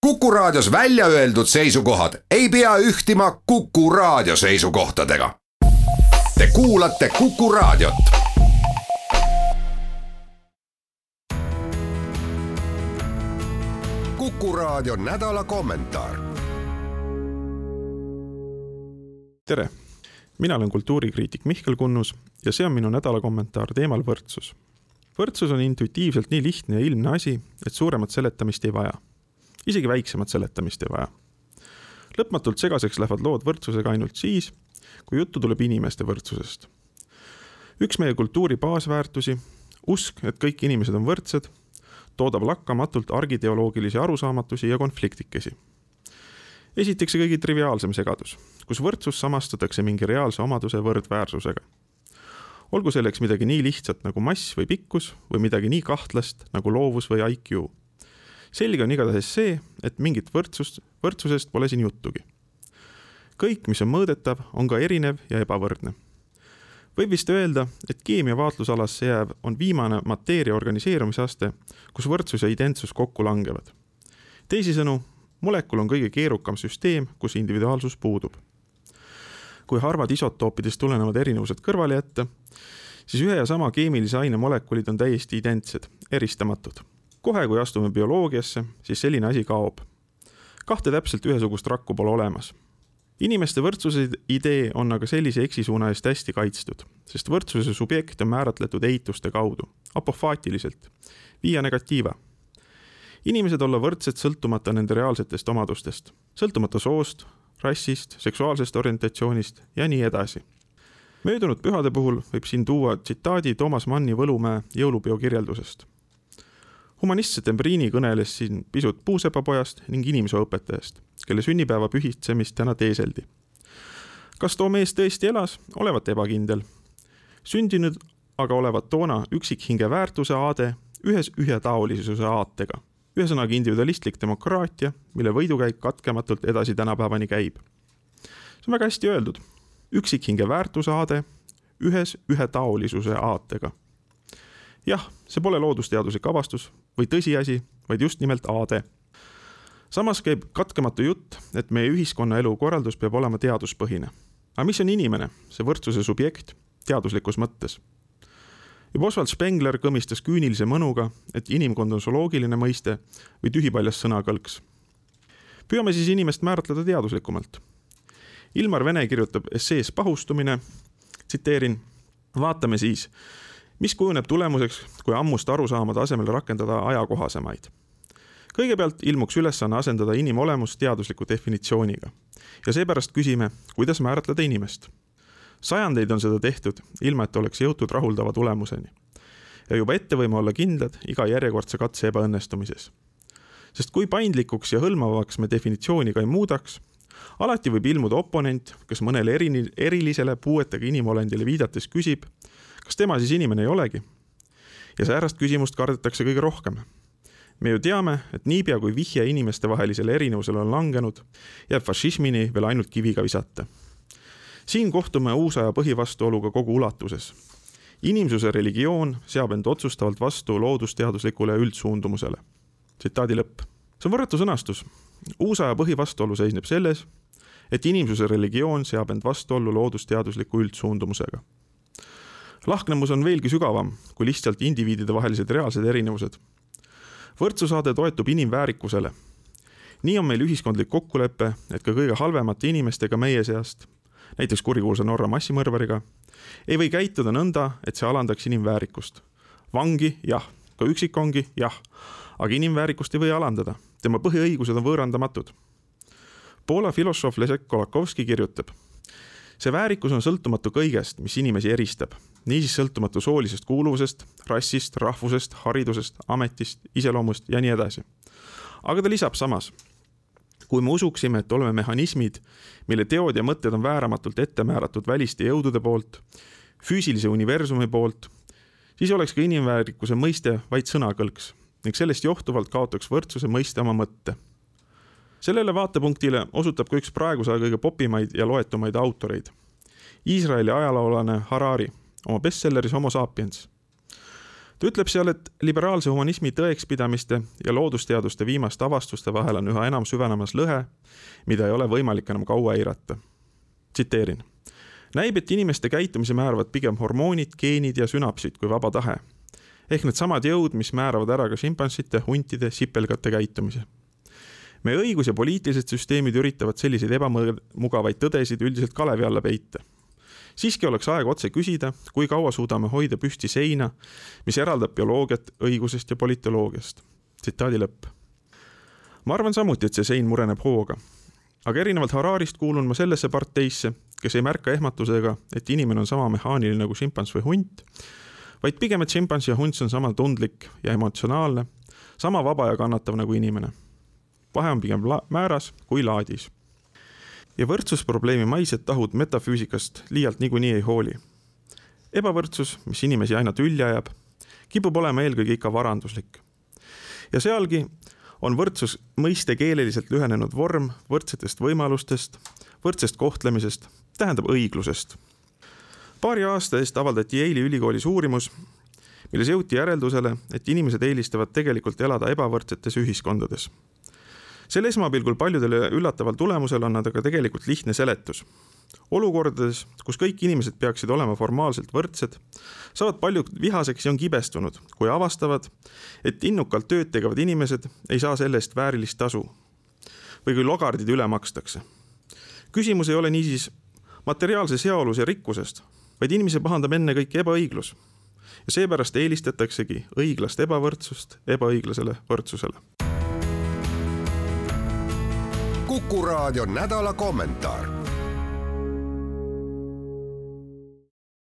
Kuku Raadios välja öeldud seisukohad ei pea ühtima Kuku Raadio seisukohtadega. Te kuulate Kuku Raadiot. Kuku Raadio nädala kommentaar. Tere! Mina olen kultuurikriitik Mihkel Kunnus ja see on minu nädala kommentaar teemal võrdsus. Võrdsus on intuitiivselt nii lihtne ja ilmne asi, et suuremat seletamist ei vaja. Isegi väiksemat seletamist ei vaja. Lõpmatult segaseks lähevad lood võrdsusega ainult siis, kui juttu tuleb inimeste võrdsusest. Üks meie kultuuri baasväärtusi, usk, et kõik inimesed on võrdsed, toodab lakkamatult argiteoloogilisi arusaamatusi ja konfliktikesi. Esiteks kõige triviaalsem segadus, kus võrdsus samastatakse mingi reaalse omaduse võrdväärsusega. Olgu selleks midagi nii lihtsat nagu mass või pikkus või midagi nii kahtlast nagu loovus või IQ. Selge on igatahes see, et mingit võrdsusest pole siin juttugi. Kõik, mis on mõõdetav, on ka erinev ja ebavõrdne. Võib vist öelda, et keemia vaatlusalasse jääv on viimane mateeria organiseerumisaste, kus võrdsus ja identsus kokku langevad. Teisisõnu, molekul on kõige keerukam süsteem, kus individuaalsus puudub. Kui harvad isotoopidest tulenevad erinevused kõrvale jätta, siis ühe ja sama keemilise aine molekulid on täiesti identsed, eristamatud. Kohe, kui astume bioloogiasse, siis selline asi kaob. Kahte täpselt ühesugust rakku pole olemas. Inimeste võrdsuse idee on aga sellise eksisuuna eest hästi kaitstud, sest võrdsuse subjekt on määratletud eituste kaudu, apofaatiliselt, via negatiiva. Inimesed olla võrdsed sõltumata nende reaalsetest omadustest, sõltumata soost, rassist, seksuaalsest orientatsioonist ja nii edasi. Möödunud pühade puhul võib siin tuua tsitaadi Toomas Manni Võlumäe jõulupeo kirjeldusest. Humanist Setembriini kõneles siin pisut puusepapojast ning inimeseõpetajast, kelle sünnipäeva pühitsemist täna teeseldi. Kas too mees tõesti elas, olevat ebakindel. Sündinud aga olevat toona üksikhinge väärtuse aade ühes ühetaolisuse aatega. Ühesõnaga individualistlik demokraatia, mille võidukäik katkematult edasi tänapäevani käib. See on väga hästi öeldud. Üksikhinge väärtuse aade ühes ühetaolisuse aatega. Jah, see pole loodusteaduslik avastus või tõsiasi, vaid just nimelt aade. Samas käib katkematu jutt, et meie ühiskonna elu korraldus peab olema teaduspõhine. Aga mis on inimene, see võrdsuse subjekt, teaduslikus mõttes? Juba Oswald Spengler kõmistas küünilise mõnuga, et inimkond on zooloogiline mõiste või tühipaljas sõnakõlks. Püüame siis inimest määratleda teaduslikumalt. Ilmar Vene kirjutab essees Pahustumine, tsiteerin, vaatame siis, mis kujuneb tulemuseks, kui ammust arusaamade asemel rakendada ajakohasemaid. Kõigepealt ilmuks ülesanne asendada inimolemus teadusliku definitsiooniga. Ja seepärast küsime, kuidas määratleda inimest. Sajandeid on seda tehtud, ilma et oleks jõutud rahuldava tulemuseni. Ja juba ette võime olla kindlad iga järjekordse katse ebaõnnestumises. Sest kui paindlikuks ja hõlmavaks me definitsiooni ka ei muudaks, alati võib ilmuda oponent, kes mõnele erilisele puuetega inimolendile viidates küsib, kas tema siis inimene ei olegi? Ja säärast küsimust kardetakse kõige rohkem. Me ju teame, et niipea kui vihje inimeste vahelisele erinevusele on langenud, jääb fašismini veel ainult kiviga visata. Siin kohtume uusaja põhivastuoluga kogu ulatuses. Inimsuse religioon seab end otsustavalt vastu loodusteaduslikule üldsuundumusele. Tsitaadi lõpp. See on võrratu sõnastus. Uusaja põhivastuolu seisneb selles, et inimsuse religioon seab end vastuollu loodusteadusliku üldsuundumusega. Lahknemus on veelgi sügavam, kui lihtsalt indiviidide vahelised reaalsed erinevused. Võrdsusaade toetub inimväärikusele. Nii on meil ühiskondlik kokkulepe, et ka kõige halvemate inimestega meie seast, näiteks kurikuulsa Norra massimõrvariga, ei või käituda nõnda, et see alandaks inimväärikust. Vangi, jah, ka üksikongi, jah, aga inimväärikust ei või alandada. Tema põhiõigused on võõrandamatud. Poola filosoof Leszek Kolakowski kirjutab, see väärikus on sõltumatu kõigest, mis inimesi eristab. Niisiis sõltumatu soolisest kuuluvusest, rassist, rahvusest, haridusest, ametist, iseloomust ja nii edasi. Aga ta lisab samas, kui me usuksime, et oleme mehhanismid, mille teod ja mõtted on vääramatult ette määratud väliste jõudude poolt, füüsilise universumi poolt, siis oleks ka inimväärikuse mõiste vaid sõnakõlks ning sellest johtuvalt kaotaks võrdsuse mõiste oma mõtte. Sellele vaatepunktile osutab ka üks praeguse kõige popimaid ja loetumaid autoreid. Iisraeli ajaloolane Harari oma bestselleris Homo sapiens. Ta ütleb seal, et liberaalse humanismi tõekspidamiste ja loodusteaduste viimaste avastuste vahel on üha enam süvenemas lõhe, mida ei ole võimalik enam kaua eirata. Tsiteerin. Näib, et inimeste käitumise määravad pigem hormoonid, geenid ja sünapsid kui vaba tahe. Ehk need samad jõud, mis määravad ära ka šimpansite, huntide, sipelgate käitumise. Meie õigus- ja poliitilised süsteemid üritavad selliseid ebamugavaid tõdesid üldiselt kalevi alla peita. Siiski oleks aeg otse küsida, kui kaua suudame hoida püsti seina, mis eraldab bioloogiat õigusest ja politoloogiast. Tsitaadi lõpp. Ma arvan samuti, et see sein mureneb hooga. Aga erinevalt Hararist kuulun ma sellesse parteisse, kes ei märka ehmatusega, et inimene on sama mehaaniline nagu šimpans või hunt, vaid pigem, et šimpans ja hunt on sama tundlik ja emotsionaalne, sama vaba ja kannatav nagu inimene. Vahe on pigem määras kui laadis. Ja võrdsusprobleemi maised tahud metafüüsikast liialt niikuinii ei hooli. Ebavõrdsus, mis inimesi aina tülli ajab, kipub olema eelkõige ikka varanduslik. Ja sealgi on võrdsus mõiste keeleliselt lühenenud vorm võrdsetest võimalustest, võrdsest kohtlemisest, tähendab õiglusest. Paari aasta eest avaldati Yale'i ülikoolis uurimus, milles jõuti järeldusele, et inimesed eelistavad tegelikult elada ebavõrdsetes ühiskondades. Sel esmapilgul paljudele üllataval tulemusel on nad aga tegelikult lihtne seletus. Olukordades, kus kõik inimesed peaksid olema formaalselt võrdsed, saavad paljud vihaseks ja on kibestunud, kui avastavad, et innukalt tööd tegevad inimesed ei saa selle eest väärilist tasu või kui logardid üle makstakse. Küsimus ei ole niisiis materiaalses heaolus ja rikkusest, vaid inimese pahandab enne kõik ebaõiglus. Ja seepärast eelistataksegi õiglast ebavõrdsust ebaõiglasele võrdsusele. Kuku Raadio nädala kommentaar.